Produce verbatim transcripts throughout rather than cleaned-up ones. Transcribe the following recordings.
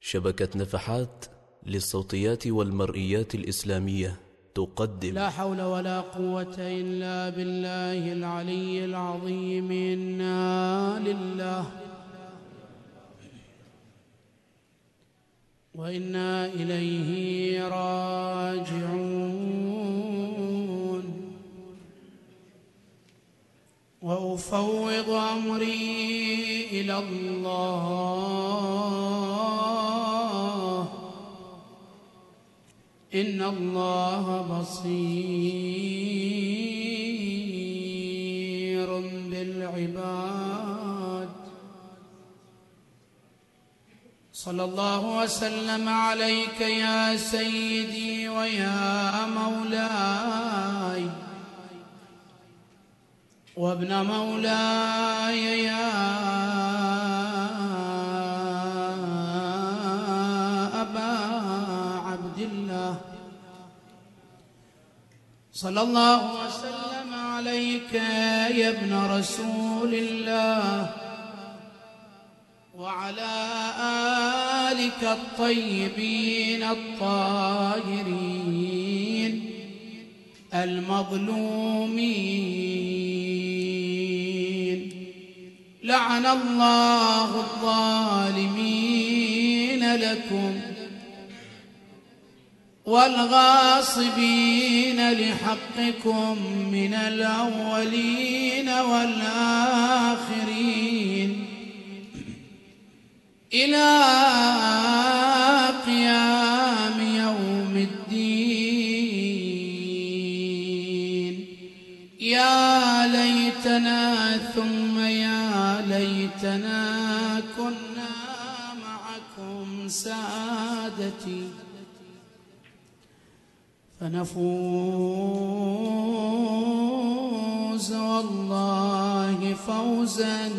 شبكة نفحات للصوتيات والمرئيات الإسلامية تقدم. لا حول ولا قوة إلا بالله العلي العظيم. إنا لله وإنا إليه راجعون. وأفوض أمري إلى الله إن الله بصير بالعباد. صلى الله وسلم عليك يا سيدي ويا مولاي وابن مولاي يا أبا عبد الله. صلى الله وسلم عليك يا ابن رسول الله وعلى آلك الطيبين الطاهرين المظلومين. لعن الله الظالمين لكم والغاصبين لحقكم من الأولين والآخرين إلى قيام يوم الدين. يا ليتنا ثم يا ليتنا كنا معكم سادتي فنفوز والله فوزا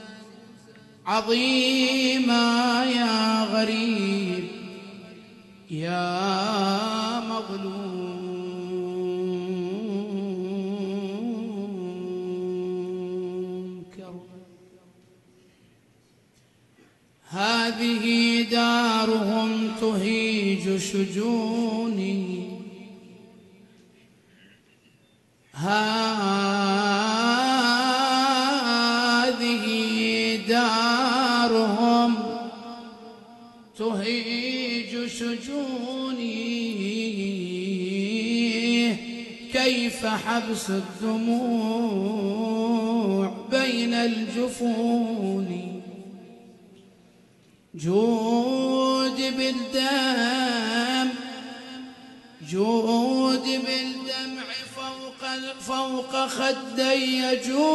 عظيما يا غريب يا مظلوم كرم. هذه دارهم تهيج شجوني، هذه دارهم تهيج شجوني. كيف حبس الدموع بين الجفون. جود بالدم جود بالدمع فوق فوق خدي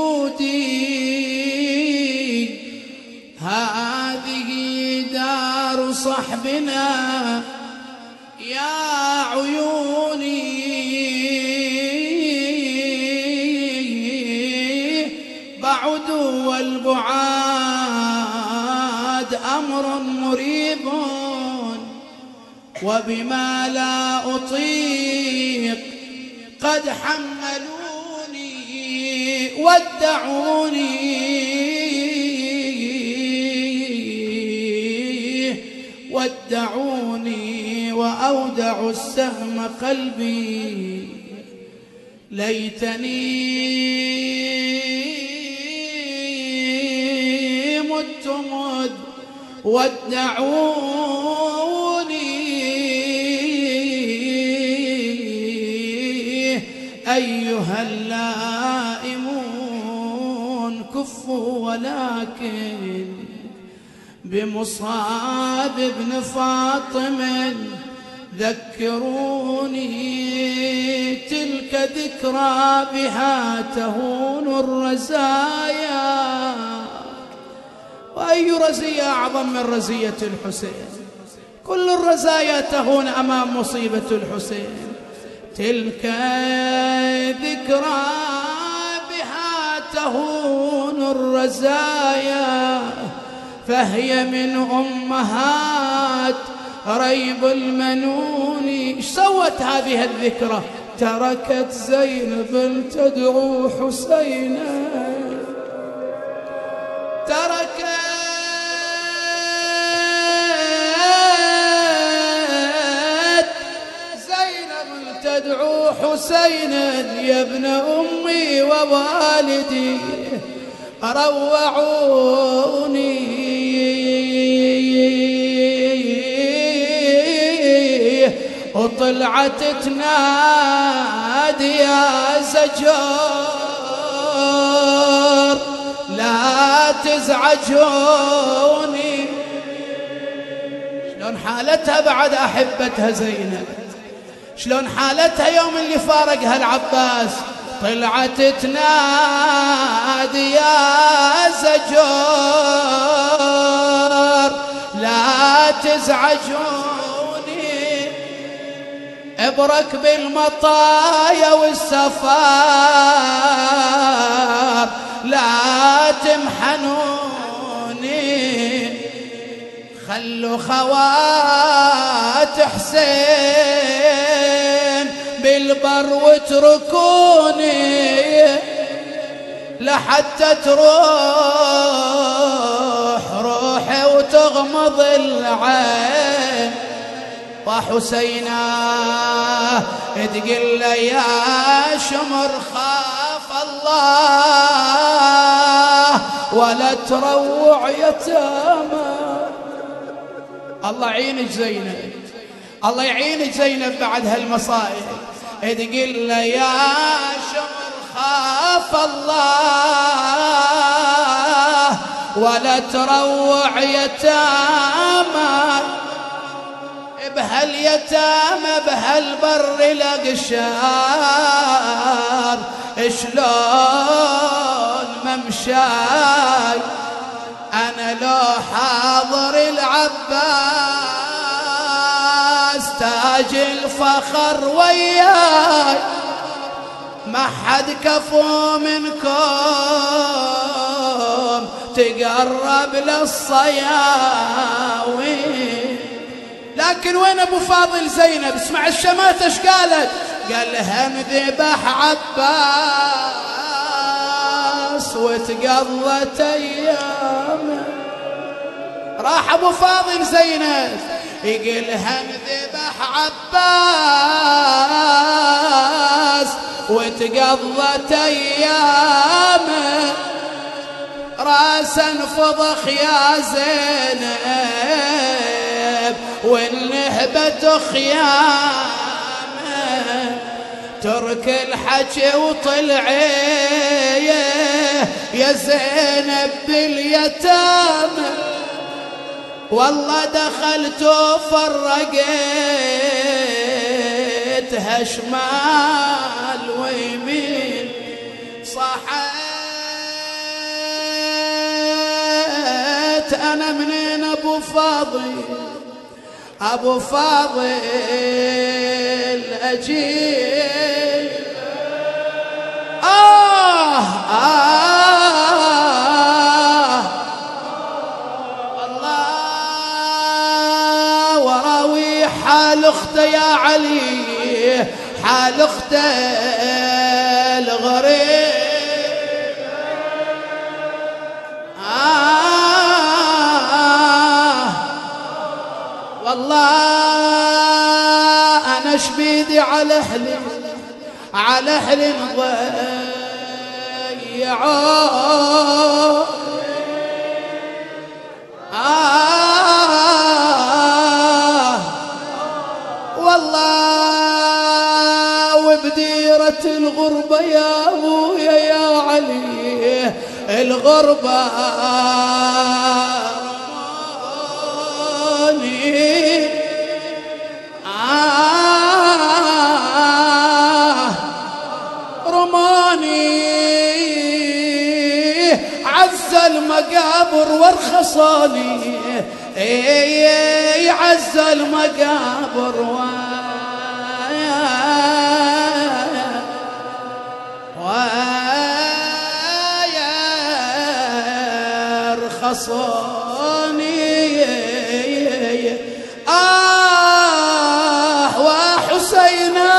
جودي. هذه دار صحبنا يا عيوني. بعد والبعاد أمر مريب وبما لا أطيق قد حملوني ودعوني ودعوني وأودعوا السهم قلبي. ليتني مت مذ ودعوني. أيها اللائمون كفوا ولكن بمصاب ابن فاطم ذكروني. تلك ذكرى بها تهون الرزايا. وأي رزية أعظم من رزية الحسين؟ كل الرزايا تهون أمام مصيبة الحسين. تلك ذكرى بها تهون الرزايا فهي من أمهات ريب المنون. ايش سوت هذه الذكرى؟ تركت زينب تدعو حسينا، تركت حسين يا ابن أمي ووالدي روعوني وطلعت تنادي يا زجار لا تزعجوني. شلون حالتها بعد أحبتها زينب، شلون حالتها يوم اللي فارقها العباس. طلعت تنادي يا زجار لا تزعجوني بركب المطايا والسفار لا تمحنوني. خلوا خوات حسين بالبر واتركوني لحتى تروح روحي وتغمض العين. وحسينا تقل يا شمر خاف الله ولا تروع يتامى. الله يعينك زينب، الله يعينك زينب بعد هالمصائب. تقل يا شمر خاف الله ولا تروع يتامى. بهاليتامى بهالبر لقشار شلون ممشاي أنا لو حاضر العباس تاج الفخر وياي ما حد كفو منكم تقرب للصياوي. لكن وين ابو فاضل زينب؟ اسمع الشماتة ايش قالت؟ قالها انذبح عباس وتقضت ايامه. راح ابو فاضل زينب يقولها انذبح عباس وتقضت ايامه. راسا فضخ يا زينب والنهبة خيامه. ترك الحكي وطلعي يا زينب باليتامى. والله دخلت وفرقتها شمال ويمين. صحيت أنا منين أبو فاضل أبو فاضل أجيب. آه آه الله وراوي حال أخته يا علي حال أخته الغريب. والله أنا شبيدي على حلم على حلم ضيعوه. آه والله وبديرة الغربة يا أبويا يا علي الغربة آه رماني عز المقابر وارخصاني. اي عز المقابر وارخصاني. آه وحسينا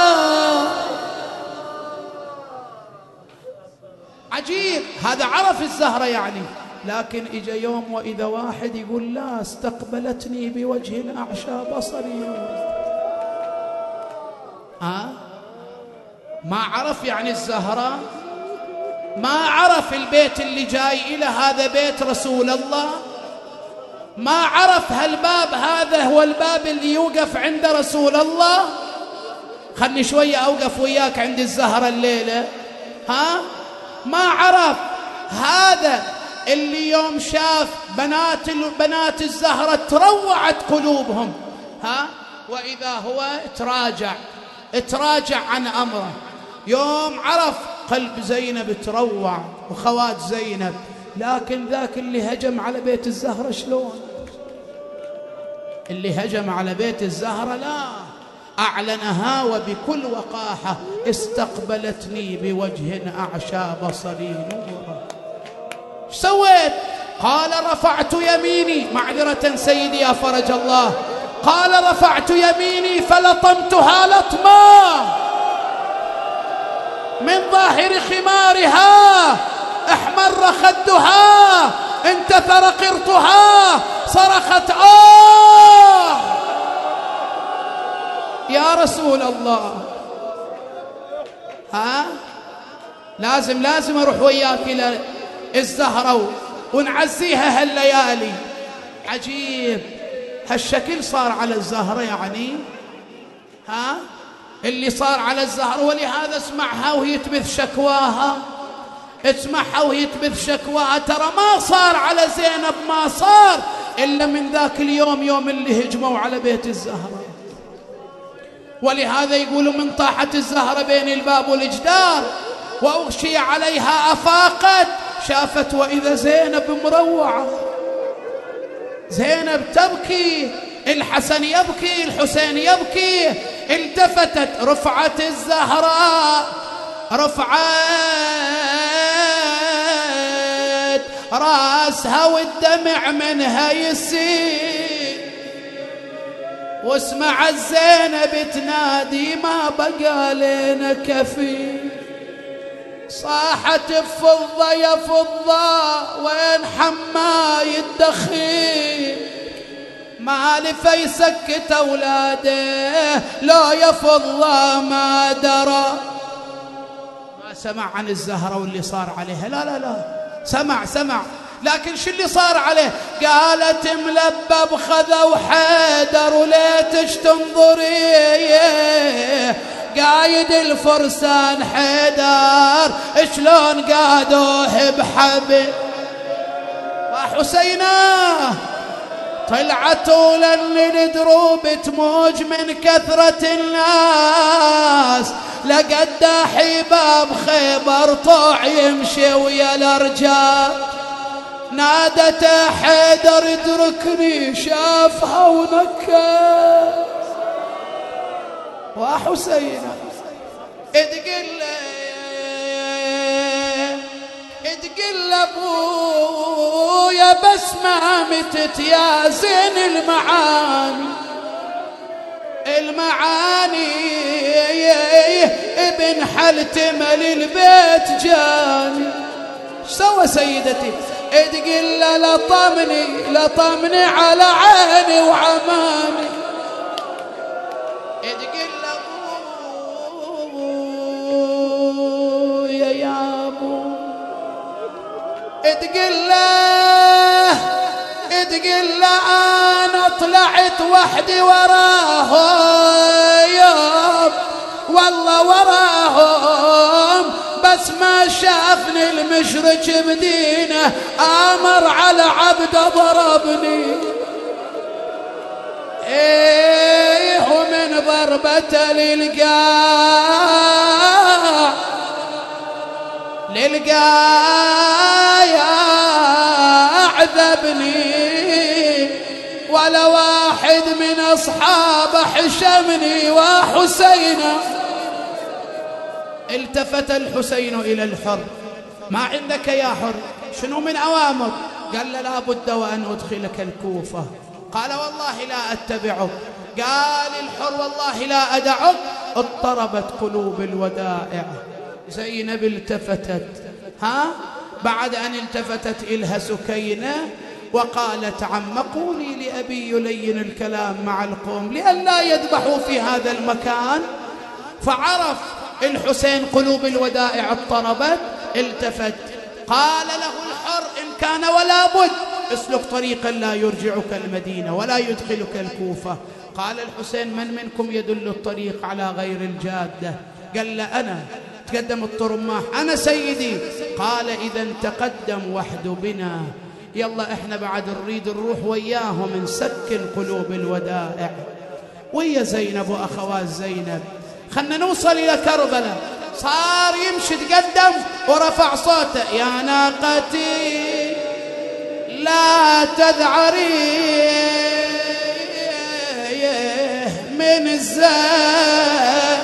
عجيب هذا عرف الزهرة يعني. لكن إجا يوم وإذا واحد يقول لا استقبلتني بوجه أعشى بصري. آه ما عرف يعني الزهراء، ما عرف البيت اللي جاي إلى هذا بيت رسول الله، ما عرف هالباب هذا هو الباب اللي يوقف عند رسول الله. خلني شوية أوقف وياك عند الزهرة الليلة، ها؟ ما عرف هذا اللي يوم شاف بنات بنات الزهرة تروعت قلوبهم، ها؟ وإذا هو تراجع تراجع عن أمره. يوم عرف قلب زينب تروع وخوات زينب، لكن ذاك اللي هجم على بيت الزهرة شلون؟ اللي هجم على بيت الزهرة لا، أعلنها وبكل وقاحة استقبلتني بوجه أعشى بصري نورا. ايش سويت؟ قال رفعت يميني، معذرة سيدي يا فرج الله، قال رفعت يميني فلطمتها لطما من ظاهر خمارها، احمر خدها، انتثر قرطها، صرخت آه يا رسول الله. ها لازم لازم اروح وياك الى الزهرة ونعزيها هالليالي. عجيب هالشكل صار على الزهرة يعني، ها اللي صار على الزهرة. ولهذا اسمعها وهي تبث شكواها، اسمعها وهي تبث شكواها. ترى ما صار على زينب ما صار إلا من ذاك اليوم، يوم اللي هجموا على بيت الزهرة. ولهذا يقولوا من طاحت الزهرة بين الباب والجدار وأغشي عليها أفاقت، شافت وإذا زينب مروعة، زينب تبكي، الحسن يبكي، الحسين يبكي. التفتت، رفعت الزهراء، رفعت راسها والدمع منها يسيل، واسمع الزينب تنادي ما بقى لنا كفيل. صاحت بفضة يا فضة وين حماي الدخيل، ما لفى يسكت أولاده لو يا فضة ما درى. ما سمع عن الزهرة واللي صار عليها، لا لا لا سمع سمع، لكن شو اللي صار عليه؟ قالت ملبب خذوا حيدر وليتش تنظري، قايد الفرسان حيدر شلون قادوه بحبل. وحسيناه طلعت لن الدروب تموج من كثرة الناس، لقد حباب خيبر طوع يمشي ويا الرجال. نادت حيدر ادركني، شافها ونكى. وحسينة اتقل اتقل ابويا بس ما متت يا زين المعاني، المعاني ابن حلتمل البيت جاني. سوى سيدتي؟ اتقل لطمني لطمني على عيني وعمامي، اتقل ابويا يا ابو، اتقل له اتقل له انا طلعت وحدي وراهم، والله وراهم بس ما شافني المشرك بدينه، امر على عبد ضربني. ايه ومن ضربته للقاع للقاع عذبني، ولا واحد من اصحابه حشمني. وحسينا التفت الحسين الى الحر، ما عندك يا حر؟ شنو من اوامر؟ قال له لا بد وان ادخلك الكوفه. قال والله لا اتبعك. قال الحر والله لا ادعك. اضطربت قلوب الودائع. زينب التفتت، ها بعد ان التفتت الها سكينه وقالت عم قولي لأبي يلين الكلام مع القوم لئلا يذبحوا في هذا المكان. فعرف الحسين قلوب الودائع اضطربت، التفت قال له الحر إن كان ولا بد اسلك طريقا لا يرجعك المدينة ولا يدخلك الكوفة. قال الحسين من منكم يدل الطريق على غير الجادة؟ قال له أنا. تقدم الطرماح أنا سيدي. قال إذا تقدم وحد بنا، يلا إحنا بعد نريد نروح وياهم نسكن قلوب الودائع ويا زينب وأخوات زينب، خلنا نوصل إلى كربلاء. صار يمشي تقدم ورفع صوته يا ناقتي لا تذعري من الزاد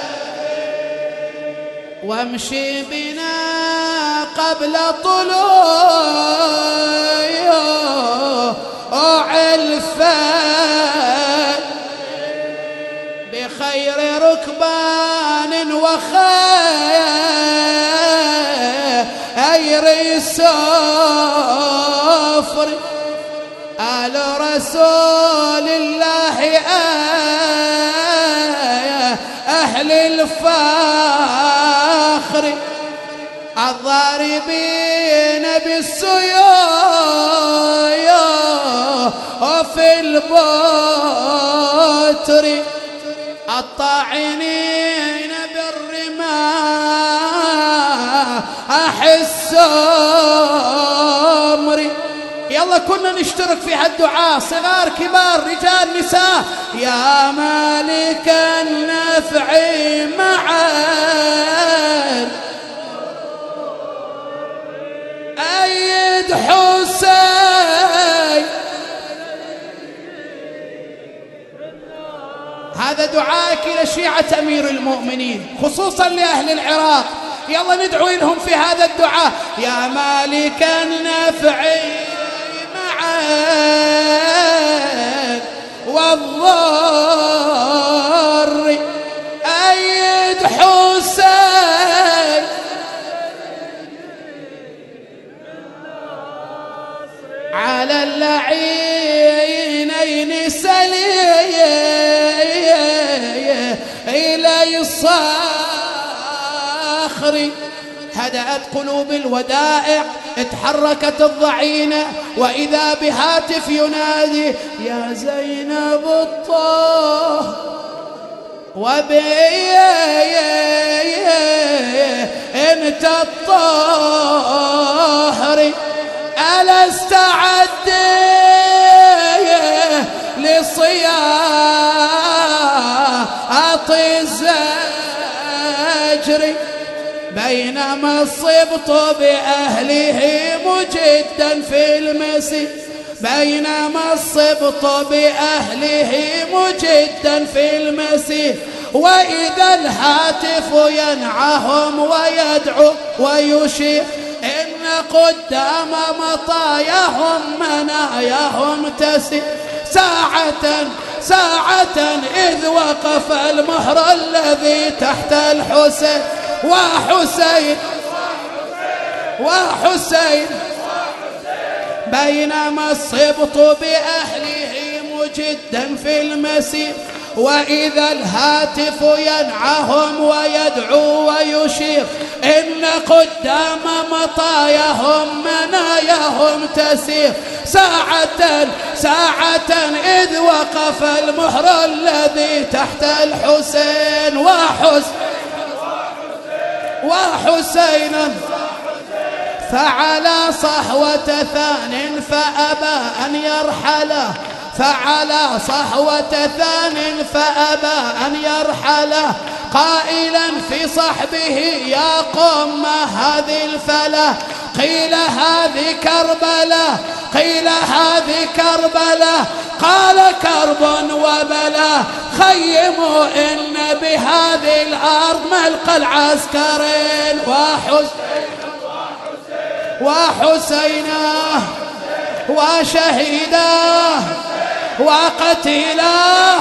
وامشي بنا قبل طلوع الفجر بخير ركبان وخير سفر آل رسول الله أهل الفخر الضاربين بالسيوف في البتر الطاعنين بالرماح السمر. يلا كنا نشترك في هالدعاء، صغار كبار رجال نساء. يا مالك النفع معا أيد حسين. هذا دعائك إلى شيعة أمير المؤمنين خصوصا لأهل العراق. يلا ندعو لهم في هذا الدعاء. يا مالك النفع معا والضر أيد حسين على اللعينين سليم إلى الصخر. هدأت قلوب الودائع، اتحركت الضعينة، وإذا بهاتف ينادي يا زينب الطه وبي انت الطهر ألا استعد لصياط الزجر بينما الصبط بأهله مجدا في المسير بينما الصبط بأهله مجدا في المسير وإذا الهاتف ينعهم ويدعو ويشير إن قدام مطاياهم مناياهم تسير ساعة ساعة إذ وقف المهر الذي تحت الحسين وحسين وحسين بينما الصبط بأهله مجدا في المسير وإذا الهاتف ينعهم ويدعو ويشير إن قدام مطاياهم مناياهم تسير ساعة ساعة إذ وقف المهر الذي تحت الحسين وحسين وحسينا فعلى صحوة ثان فأبى أن يرحله فعلى صحوة ثان فأبى أن يرحله قائلا في صحبه يا قوم هذه الفلا قيل هذه كربلاء قيل هذه كربلاء قال كرب وبلا خيموا إن بهذه الأرض ملقى العسكرين وحسين وحسينا وشهيدا وقتيلا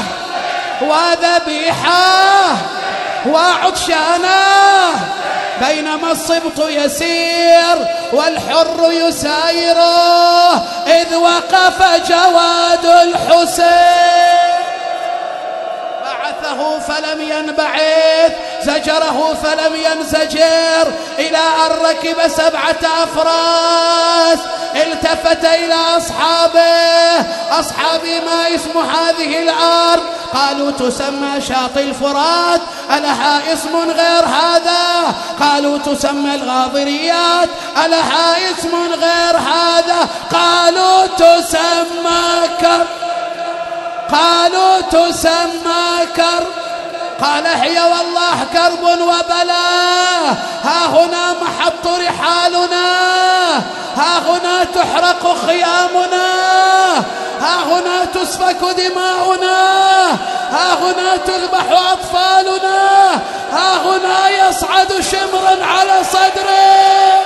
وذبيحا وعطشانا بينما الصبط يسير والحر يساير إذ وقف جواد الحسين بعثه فلم ينبعث زجره فلم ينزجر إلى أن ركب سبعة أفراس. التفت إلى أصحابه: أصحابي ما اسم هذه الأرض؟ قالوا: تسمى شاطئ الفرات. ألها اسم غير هذا؟ قالوا: تسمى الغاضريات. ألها اسم غير هذا؟ قالوا: تسمى كرب. قالوا: تسمى كرب. قال: هي والله كرب وبلاء، ها هنا محط رحالنا، ها هنا تحرق خيامنا، ها هنا تسفك دماؤنا، ها هنا تذبح أطفالنا، ها هنا يصعد شمرا على صدره.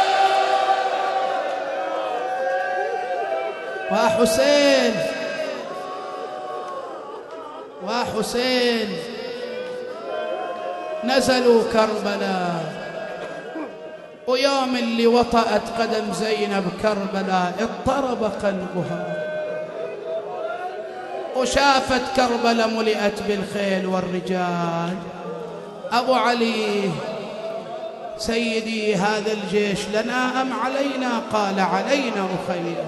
وحسين وحسين نزلوا كربلاء، ويوم اللي وطأت قدم زينب كربلاء اضطرب قلبها، وشافت كربلاء ملئت بالخيل والرجال. أبو علي: سيدي هذا الجيش لنا أم علينا؟ قال: علينا أخينا.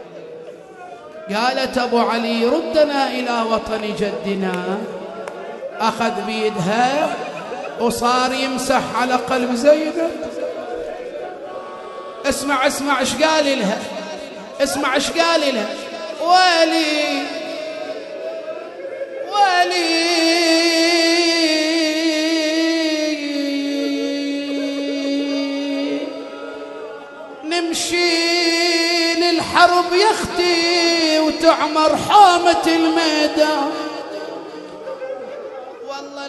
قالت أبو علي: ردنا إلى وطن جدنا. أخذ بيدها وصار يمسح على قلب زينب. اسمع اسمع ايش قال لها، اسمع ايش قال لها: ويلي ويلي نمشي للحرب يا اختي وتعمر حامة الميدان، والله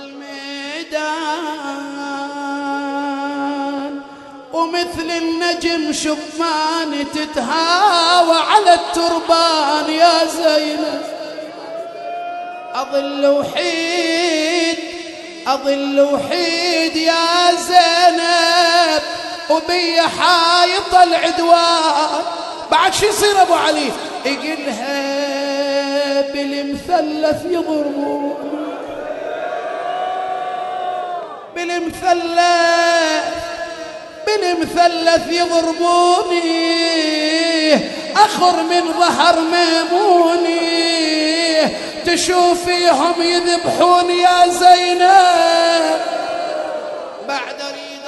الميدان ومثل النجم شبان تتهاوى على التربان يا زينب. أظل وحيد أظل وحيد يا زينب وبي حايط العدوان. بعد شي يصير أبو علي؟ يقلها بالمثلث يضربون، بالمثلث بالمثلث يضربوني، أخر من ظهر ميموني، تشوفيهم يذبحوني يا زينب. بعد أريد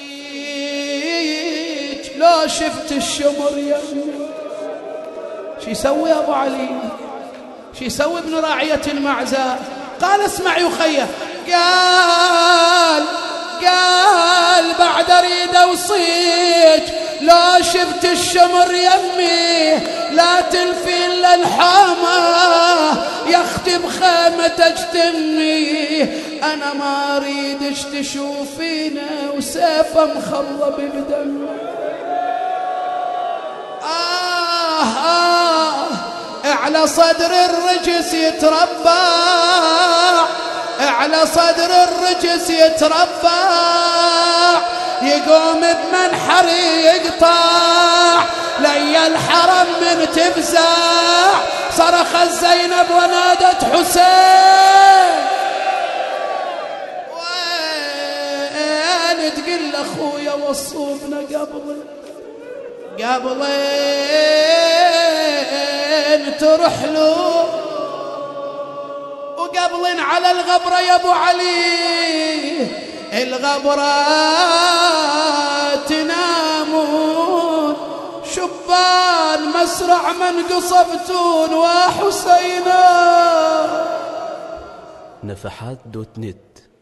أوصيك لو شفت الشمر يا أمي. شو يسوي أبو علي؟ شو يسوي ابن راعية المعزاء؟ قال: اسمع يا خيه. قال قال بعد أريد أوصيك لو شفت الشمر يمي لا تلفي إلا الحامة يا أختي بخيمتك تمي. أنا ما أريدش تشوفينا وسيفه مخضب بدم. آه آه على صدر الرجس يتربع، على صدر الرجس يتربع، يقوم بمنحر يقطع لي الحرم من تفزع. صرخت زينب ونادت: حسين وين؟ تقل أخويا وصوبنا قبل قبلين تروح له وقبل على الغبرة يا أبو علي. الغبرة تنامون شبان مسرع من قصبتون وحسينا. نفحات دوت نت